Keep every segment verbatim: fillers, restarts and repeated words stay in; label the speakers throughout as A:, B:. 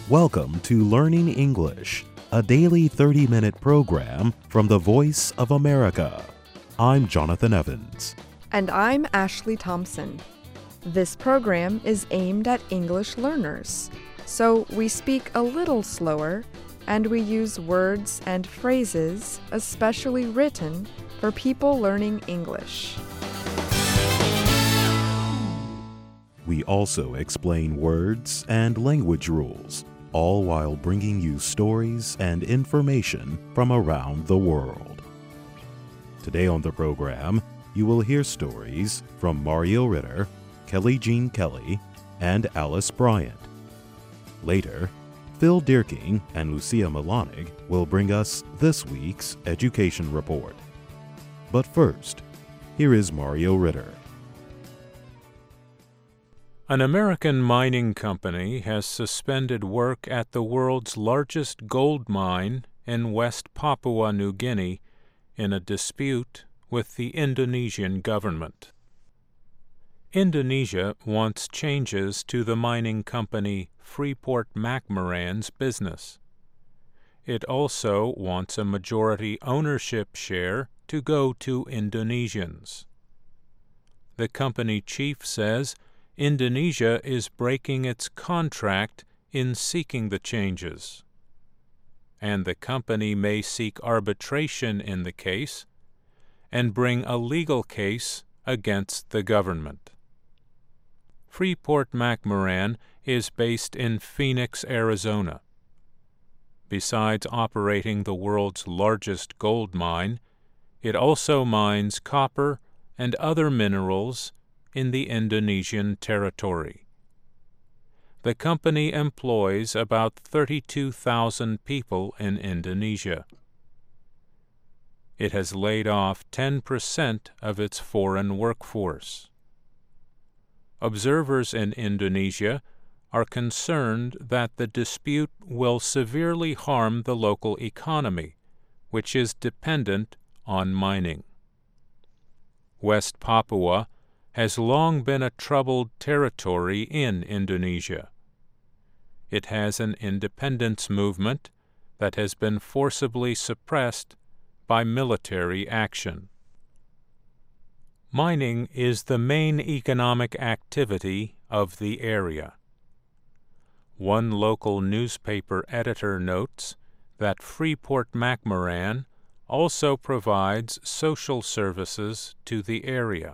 A: Welcome to Learning English, a daily thirty-minute program from the Voice of America. I'm Jonathan Evans.
B: And I'm Ashley Thompson. This program is aimed at English learners, so we speak a little slower and we use words and phrases especially written for people learning English.
A: We also explain words and language rules, all while bringing you stories and information from around the world. Today on the program, you will hear stories from Mario Ritter, Kelly Jean Kelly, and Alice Bryant. Later, Phil Dierking and Lucia Milanig will bring us this week's education report. But first, here is Mario Ritter.
C: An American mining company has suspended work at the world's largest gold mine in West Papua New Guinea in a dispute with the Indonesian government. Indonesia wants changes to the mining company Freeport-McMoRan's business. It also wants a majority ownership share to go to Indonesians. The company chief says Indonesia is breaking its contract in seeking the changes, and the company may seek arbitration in the case and bring a legal case against the government. Freeport-McMoRan is based in Phoenix, Arizona. Besides operating the world's largest gold mine, it also mines copper and other minerals in the Indonesian territory. The company employs about thirty-two thousand people in Indonesia. It has laid off ten percent of its foreign workforce. Observers in Indonesia are concerned that the dispute will severely harm the local economy, which is dependent on mining. West Papua has long been a troubled territory in Indonesia. It has an independence movement that has been forcibly suppressed by military action. Mining is the main economic activity of the area. One local newspaper editor notes that Freeport-McMoRan also provides social services to the area.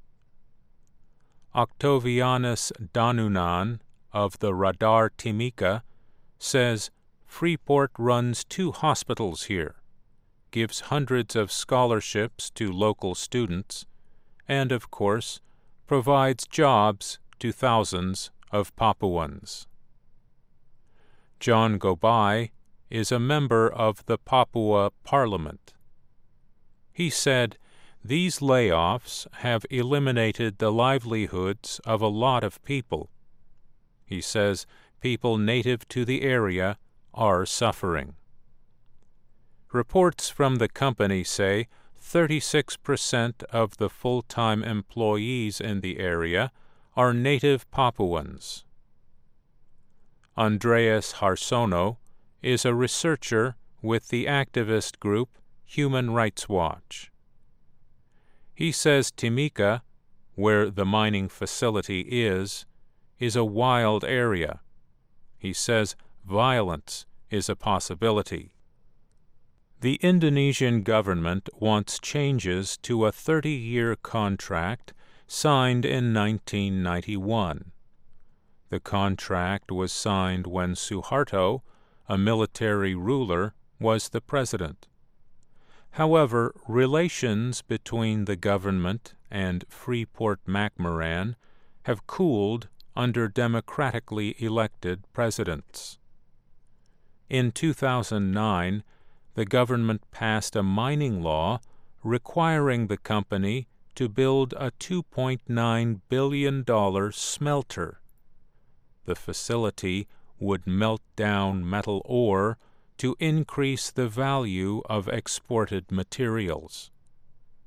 C: Octavianus Danunan of the Radar Timika says Freeport runs two hospitals here, gives hundreds of scholarships to local students, and, of course, provides jobs to thousands of Papuans. John Gobai is a member of the Papua Parliament. He said, "These layoffs have eliminated the livelihoods of a lot of people." He says people native to the area are suffering. Reports from the company say thirty-six percent of the full-time employees in the area are native Papuans. Andreas Harsono is a researcher with the activist group Human Rights Watch. He says Timika, where the mining facility is, is a wild area. He says violence is a possibility. The Indonesian government wants changes to a thirty-year contract signed in nineteen ninety-one. The contract was signed when Suharto, a military ruler, was the president. However, relations between the government and Freeport-McMoRan have cooled under democratically elected presidents. In two thousand nine, the government passed a mining law requiring the company to build a two point nine billion dollars smelter. The facility would melt down metal ore to increase the value of exported materials.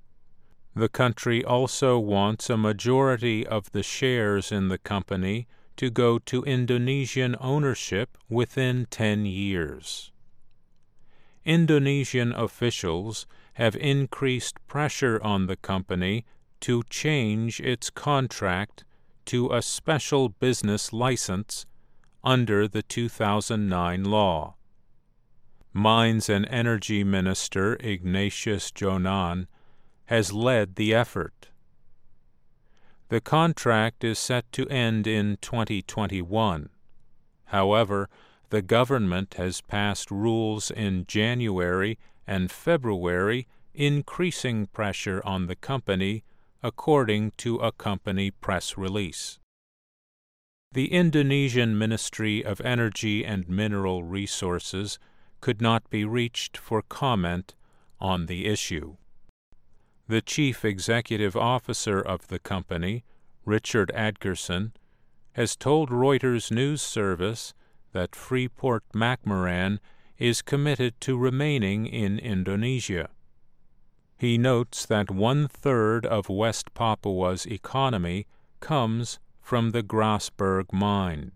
C: The country also wants a majority of the shares in the company to go to Indonesian ownership within ten years. Indonesian officials have increased pressure on the company to change its contract to a special business license under the two thousand nine law. Mines and Energy Minister Ignatius Jonan has led the effort. The contract is set to end in twenty twenty-one. However, the government has passed rules in January and February increasing pressure on the company, according to a company press release. The Indonesian Ministry of Energy and Mineral Resources could not be reached for comment on the issue. The chief executive officer of the company, Richard Adkerson, has told Reuters News Service that Freeport-McMoRan is committed to remaining in Indonesia. He notes that one-third of West Papua's economy comes from the Grasberg mine.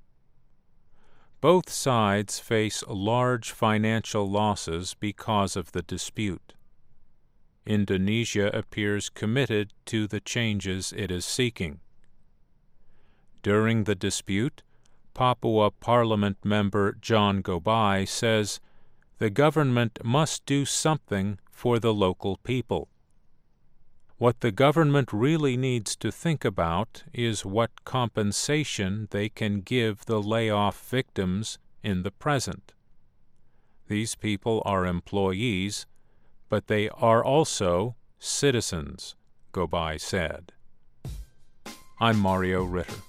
C: Both sides face large financial losses because of the dispute. Indonesia appears committed to the changes it is seeking. During the dispute, Papua Parliament member John Gobai says the government must do something for the local people. What the government really needs to think about is what compensation they can give the layoff victims in the present. These people are employees, but they are also citizens, Gobai said. I'm Mario Ritter.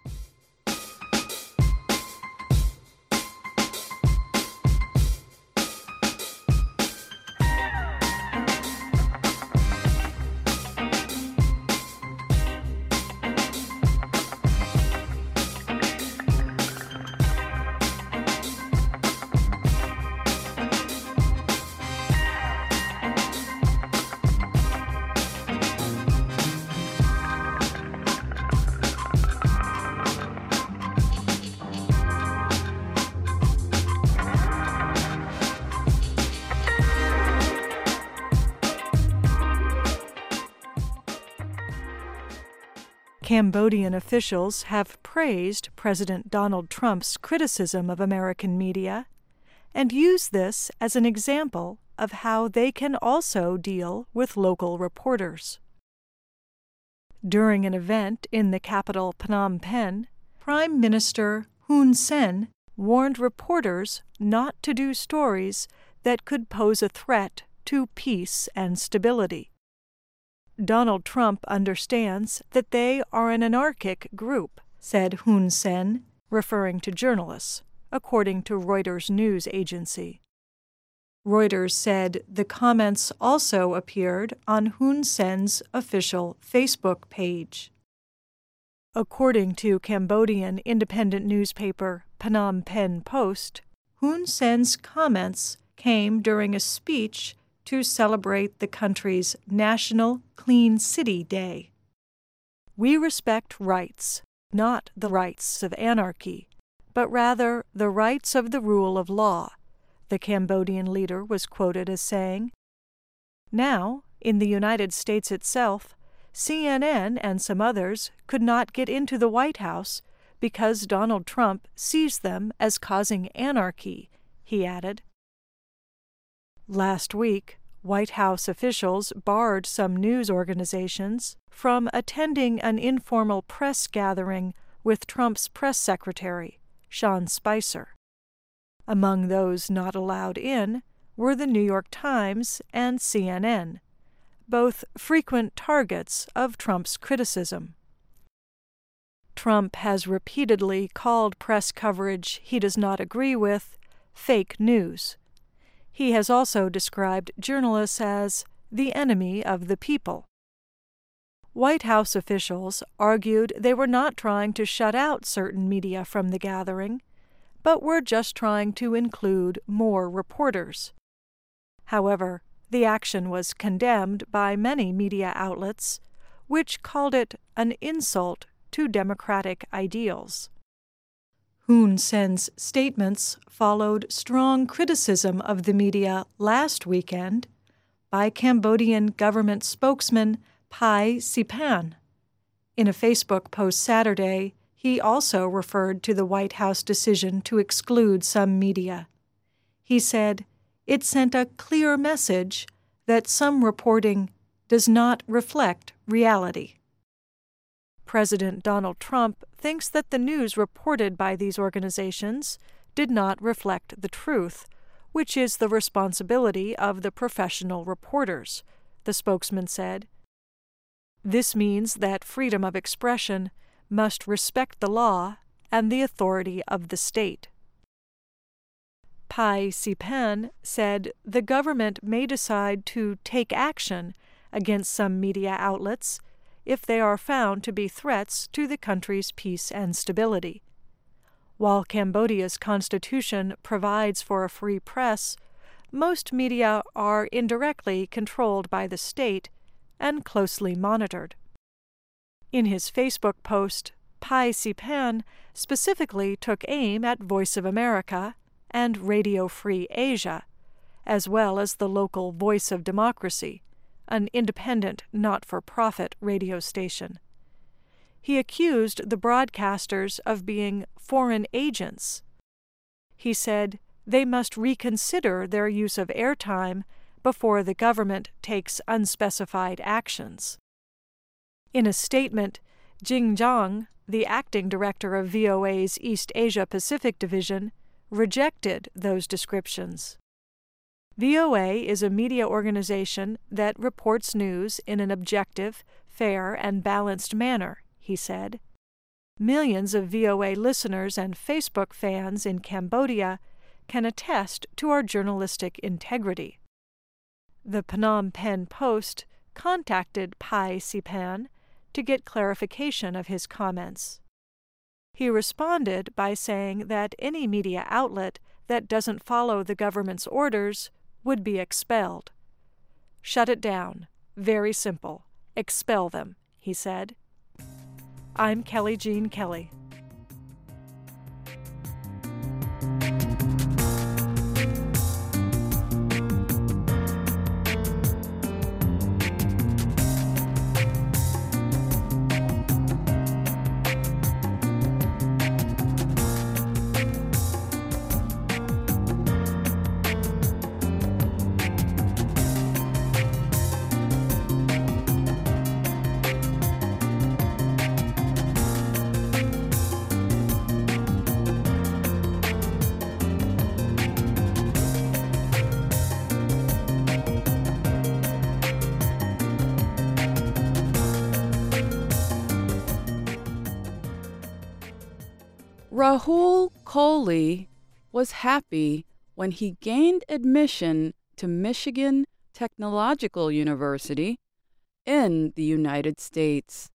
D: Cambodian officials have praised President Donald Trump's criticism of American media and used this as an example of how they can also deal with local reporters. During an event in the capital Phnom Penh, Prime Minister Hun Sen warned reporters not to do stories that could pose a threat to peace and stability. Donald Trump understands that they are an anarchic group, said Hun Sen, referring to journalists, according to Reuters news agency. Reuters said the comments also appeared on Hun Sen's official Facebook page. According to Cambodian independent newspaper Phnom Penh Post, Hun Sen's comments came during a speech to celebrate the country's National Clean City Day. We respect rights, not the rights of anarchy, but rather the rights of the rule of law, the Cambodian leader was quoted as saying. Now, in the United States itself, C N N and some others could not get into the White House because Donald Trump sees them as causing anarchy, he added. Last week, White House officials barred some news organizations from attending an informal press gathering with Trump's press secretary, Sean Spicer. Among those not allowed in were the New York Times and C N N, both frequent targets of Trump's criticism. Trump has repeatedly called press coverage he does not agree with fake news. He has also described journalists as the enemy of the people. White House officials argued they were not trying to shut out certain media from the gathering, but were just trying to include more reporters. However, the action was condemned by many media outlets, which called it an insult to democratic ideals. Hun Sen's statements followed strong criticism of the media last weekend by Cambodian government spokesman Pai Sipan. In a Facebook post Saturday, he also referred to the White House decision to exclude some media. He said, "It sent a clear message that some reporting does not reflect reality." President Donald Trump thinks that the news reported by these organizations did not reflect the truth, which is the responsibility of the professional reporters, the spokesman said. This means that freedom of expression must respect the law and the authority of the state. Pai Sipan said the government may decide to take action against some media outlets if they are found to be threats to the country's peace and stability. While Cambodia's constitution provides for a free press, most media are indirectly controlled by the state and closely monitored. In his Facebook post, Pai Sipan specifically took aim at Voice of America and Radio Free Asia, as well as the local Voice of Democracy, an independent, not-for-profit radio station. He accused the broadcasters of being foreign agents. He said they must reconsider their use of airtime before the government takes unspecified actions. In a statement, Jing Zhang, the acting director of V O A's East Asia Pacific Division, rejected those descriptions. V O A is a media organization that reports news in an objective, fair, and balanced manner, he said. Millions of V O A listeners and Facebook fans in Cambodia can attest to our journalistic integrity. The Phnom Penh Post contacted Pai Sipan to get clarification of his comments. He responded by saying that any media outlet that doesn't follow the government's orders would be expelled. "Shut it down. Very simple. Expel them," he said. I'm Kelly Jean Kelly.
E: Rahul Kohli was happy when he gained admission to Michigan Technological University in the United States.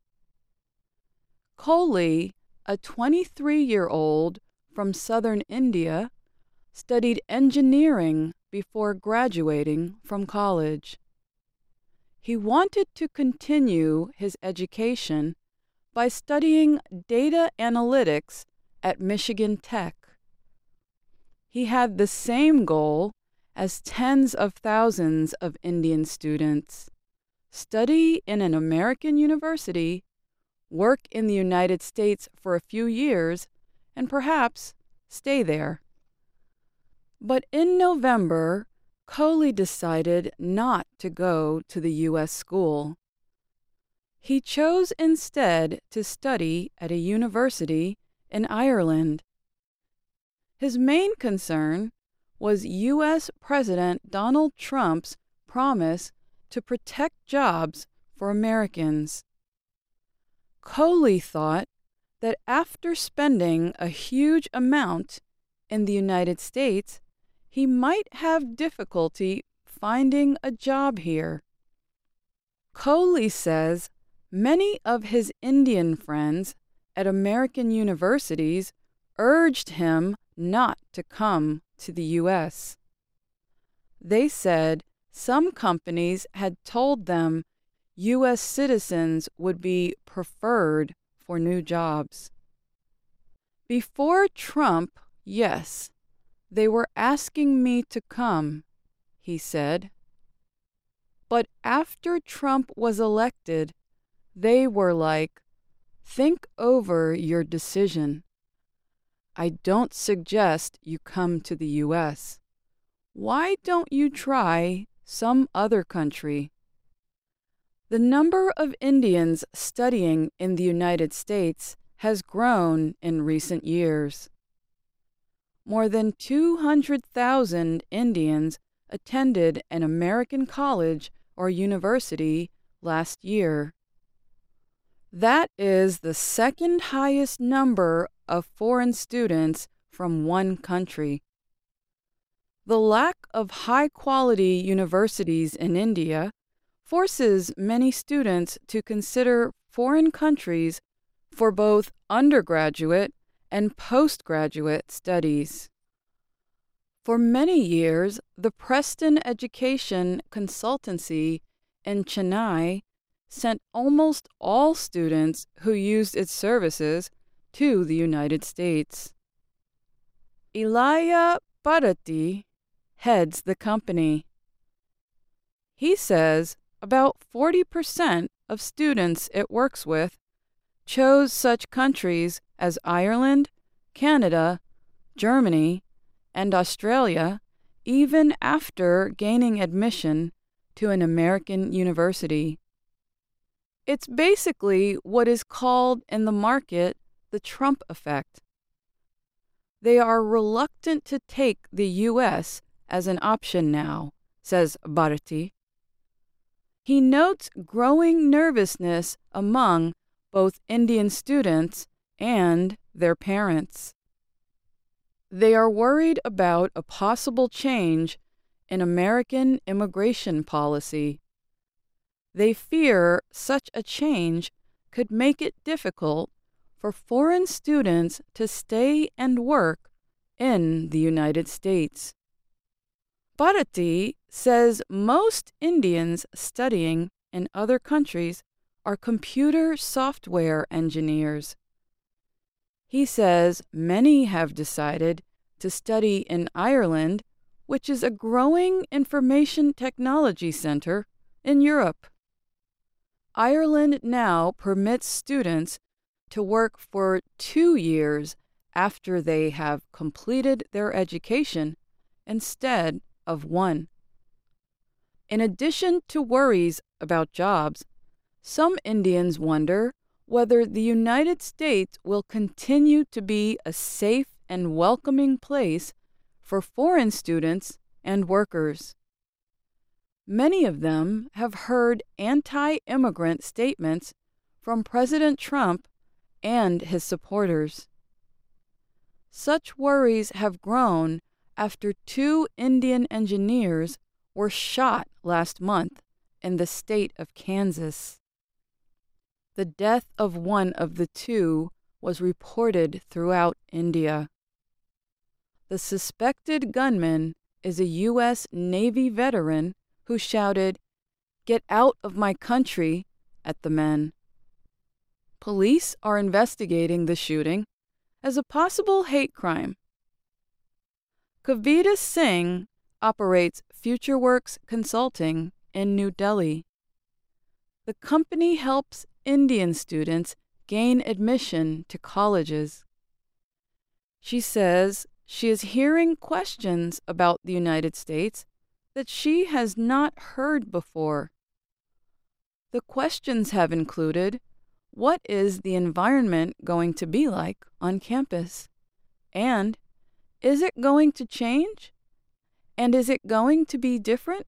E: Kohli, a twenty-three-year-old from southern India, studied engineering before graduating from college. He wanted to continue his education by studying data analytics at Michigan Tech. He had the same goal as tens of thousands of Indian students: study in an American university, work in the United States for a few years, and perhaps stay there. But in November, Kohli decided not to go to the U S school. He chose instead to study at a university in Ireland. His main concern was U S President Donald Trump's promise to protect jobs for Americans. Kohli thought that after spending a huge amount in the United States, he might have difficulty finding a job here. Kohli says many of his Indian friends at American universities urged him not to come to the U S. They said some companies had told them U S citizens would be preferred for new jobs. Before Trump, yes, they were asking me to come, he said. But after Trump was elected, they were like, think over your decision. I don't suggest you come to the U S. Why don't you try some other country? The number of Indians studying in the United States has grown in recent years. More than two hundred thousand Indians attended an American college or university last year. That is the second highest number of foreign students from one country. The lack of high-quality universities in India forces many students to consider foreign countries for both undergraduate and postgraduate studies. For many years, the Preston Education Consultancy in Chennai sent almost all students who used its services to the United States. Elia Bharati heads the company. He says about forty percent of students it works with chose such countries as Ireland, Canada, Germany, and Australia even after gaining admission to an American university. It's basically what is called in the market the Trump effect. They are reluctant to take the U S as an option now, says Bharati. He notes growing nervousness among both Indian students and their parents. They are worried about a possible change in American immigration policy. They fear such a change could make it difficult for foreign students to stay and work in the United States. Bharati says most Indians studying in other countries are computer software engineers. He says many have decided to study in Ireland, which is a growing information technology center in Europe. Ireland now permits students to work for two years after they have completed their education instead of one. In addition to worries about jobs, some Indians wonder whether the United States will continue to be a safe and welcoming place for foreign students and workers. Many of them have heard anti-immigrant statements from President Trump and his supporters. Such worries have grown after two Indian engineers were shot last month in the state of Kansas. The death of one of the two was reported throughout India. The suspected gunman is a U S Navy veteran who shouted, "Get out of my country," at the men. Police are investigating the shooting as a possible hate crime. Kavita Singh operates FutureWorks Consulting in New Delhi. The company helps Indian students gain admission to colleges. She says she is hearing questions about the United States that she has not heard before. The questions have included, what is the environment going to be like on campus? And is it going to change? And is it going to be different?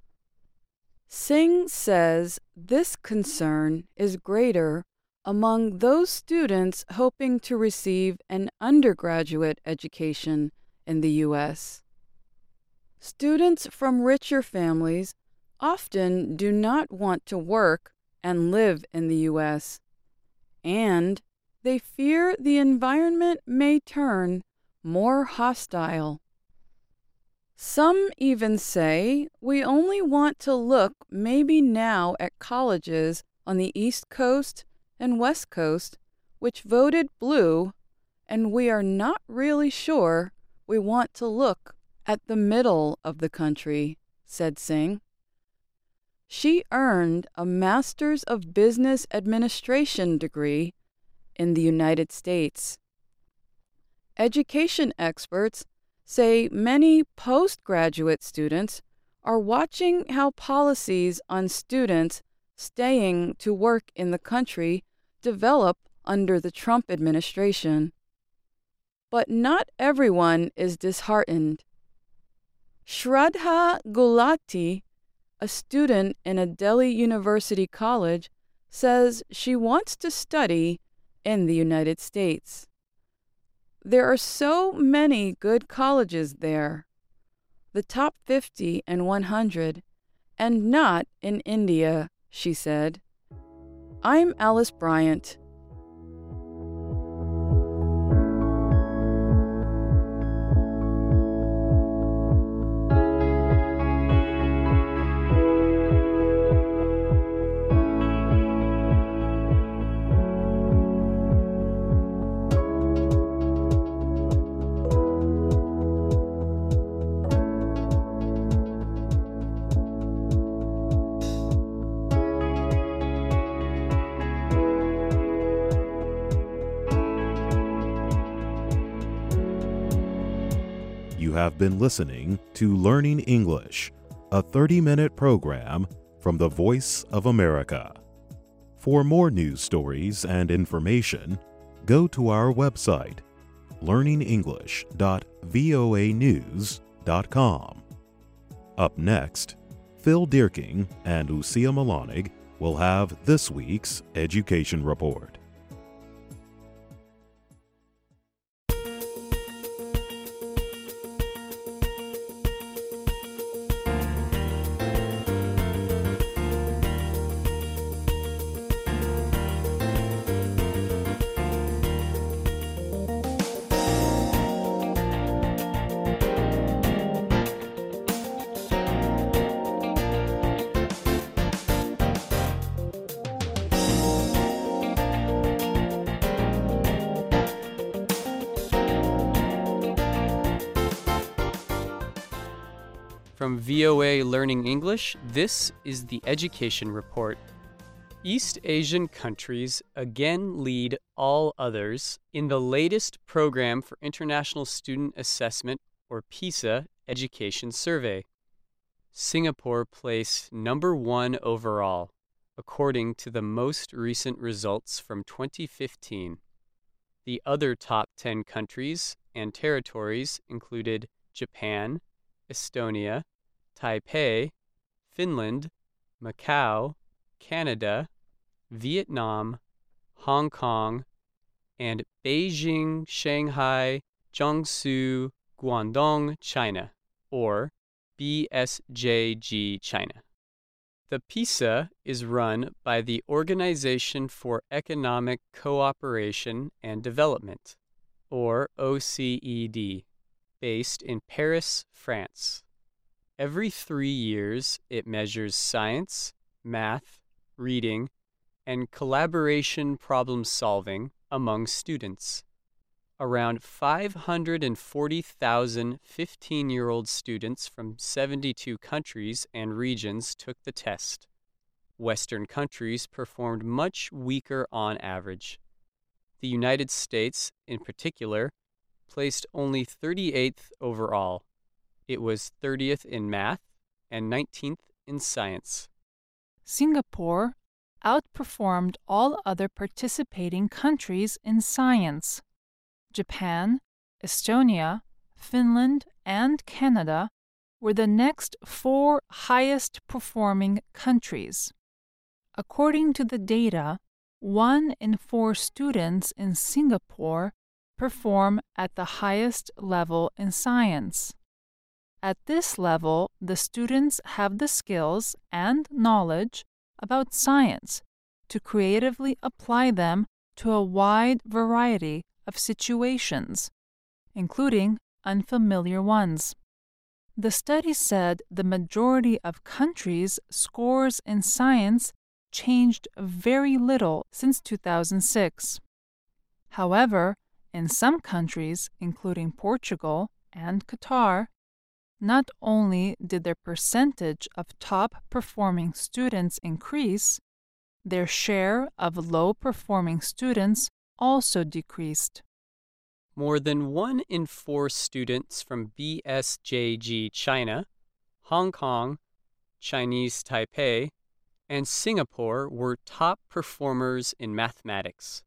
E: Singh says this concern is greater among those students hoping to receive an undergraduate education in the U S. Students from richer families often do not want to work and live in the U S, and they fear the environment may turn more hostile. Some even say we only want to look maybe now at colleges on the East Coast and West Coast which voted blue and we are not really sure we want to look at the middle of the country," said Singh. She earned a Master's of Business Administration degree in the United States. Education experts say many postgraduate students are watching how policies on students staying to work in the country develop under the Trump administration. But not everyone is disheartened. Shraddha Gulati, a student in a Delhi University college, says she wants to study in the United States. There are so many good colleges there, the top fifty and one hundred, and not in India, she said. I'm Alice Bryant.
A: You have been listening to Learning English, a thirty-minute program from the Voice of America. For more news stories and information, go to our website, learning english dot voa news dot com. Up next, Phil Dierking and Usia Malonig will have this week's Education Report.
F: From V O A Learning English, this is the Education Report. East Asian countries again lead all others in the latest Program for International Student Assessment, or PISA, education survey. Singapore placed number one overall, according to the most recent results from twenty fifteen. The other top ten countries and territories included Japan, Estonia, Taipei, Finland, Macau, Canada, Vietnam, Hong Kong, and Beijing, Shanghai, Jiangsu, Guangdong, China, or B S J G China. The PISA is run by the Organization for Economic Cooperation and Development, or O C E D, based in Paris, France. Every three years, it measures science, math, reading, and collaboration problem solving among students. Around five hundred forty thousand fifteen-year-old students from seventy-two countries and regions took the test. Western countries performed much weaker on average. The United States, in particular, placed only thirty-eighth overall. It was thirtieth in math and nineteenth in science.
G: Singapore outperformed all other participating countries in science. Japan, Estonia, Finland, and Canada were the next four highest performing countries. According to the data, one in four students in Singapore perform at the highest level in science. At this level, the students have the skills and knowledge about science to creatively apply them to a wide variety of situations, including unfamiliar ones. The study said the majority of countries' scores in science changed very little since two thousand six. However, In some countries, including Portugal and Qatar, not only did their percentage of top-performing students increase, their share of low-performing students also decreased.
F: More than one in four students from B S J G China, Hong Kong, Chinese Taipei, and Singapore were top performers in mathematics.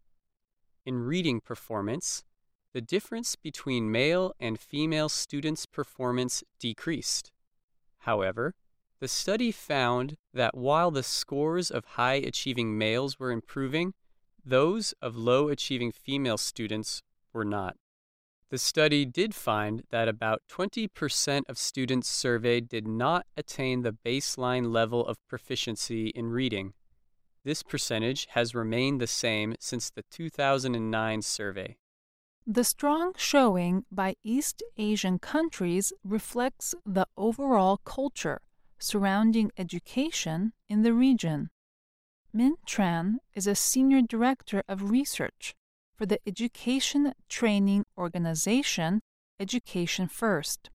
F: In reading performance, the difference between male and female students' performance decreased. However, the study found that while the scores of high-achieving males were improving, those of low-achieving female students were not. The study did find that about twenty percent of students surveyed did not attain the baseline level of proficiency in reading. This percentage has remained the same since the two thousand nine survey.
G: The strong showing by East Asian countries reflects the overall culture surrounding education in the region. Min Tran is a senior director of research for the education training organization Education First.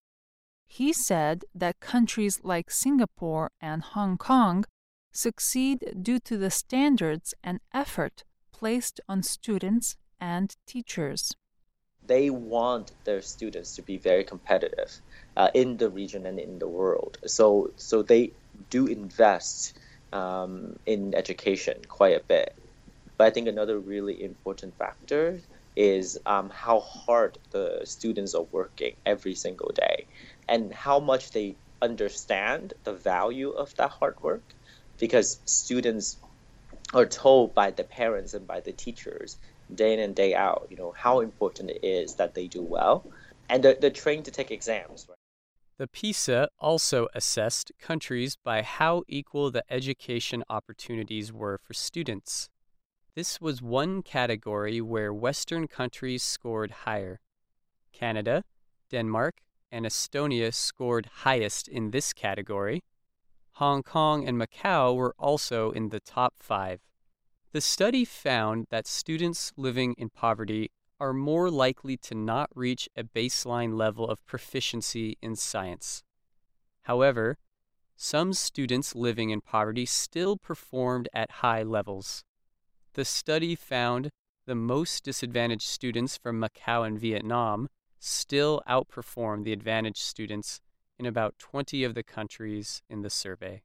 G: He said that countries like Singapore and Hong Kong succeed due to the standards and effort placed on students and teachers.
H: They want their students to be very competitive uh, in the region and in the world. So, so they do invest um, in education quite a bit. But I think another really important factor is um, how hard the students are working every single day and how much they understand the value of that hard work, because students are told by the parents and by the teachers day in and day out, you know, how important it is that they do well, and they're, they're trained to take exams. Right?
F: The PISA also assessed countries by how equal the education opportunities were for students. This was one category where Western countries scored higher. Canada, Denmark, and Estonia scored highest in this category. Hong Kong and Macau were also in the top five. The study found that students living in poverty are more likely to not reach a baseline level of proficiency in science. However, some students living in poverty still performed at high levels. The study found the most disadvantaged students from Macau and Vietnam still outperformed the advantaged students in about twenty of the countries in the survey.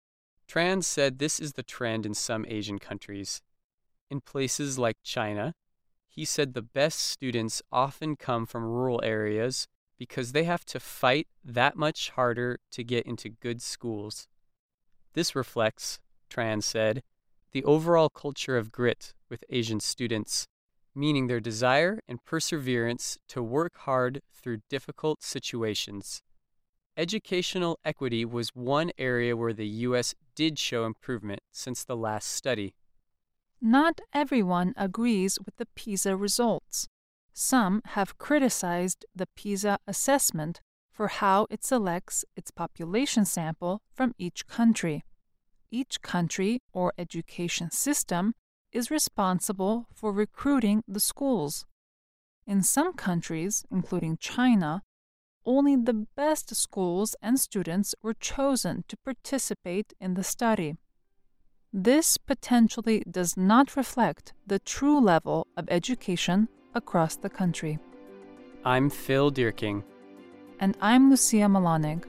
F: Tran said this is the trend in some Asian countries. In places like China, he said the best students often come from rural areas because they have to fight that much harder to get into good schools. This reflects, Tran said, the overall culture of grit with Asian students, meaning their desire and perseverance to work hard through difficult situations. Educational equity was one area where the U S did show improvement since the last study.
G: Not everyone agrees with the PISA results. Some have criticized the PISA assessment for how it selects its population sample from each country. Each country or education system is responsible for recruiting the schools. In some countries, including China, only the best schools and students were chosen to participate in the study. This potentially does not reflect the true level of education across the country.
F: I'm Phil Dierking.
G: And I'm Lucia Malanig.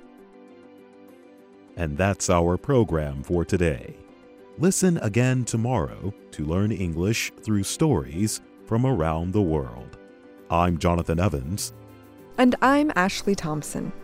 A: And that's our program for today. Listen again tomorrow to learn English through stories from around the world. I'm Jonathan Evans.
B: And I'm Ashley Thompson.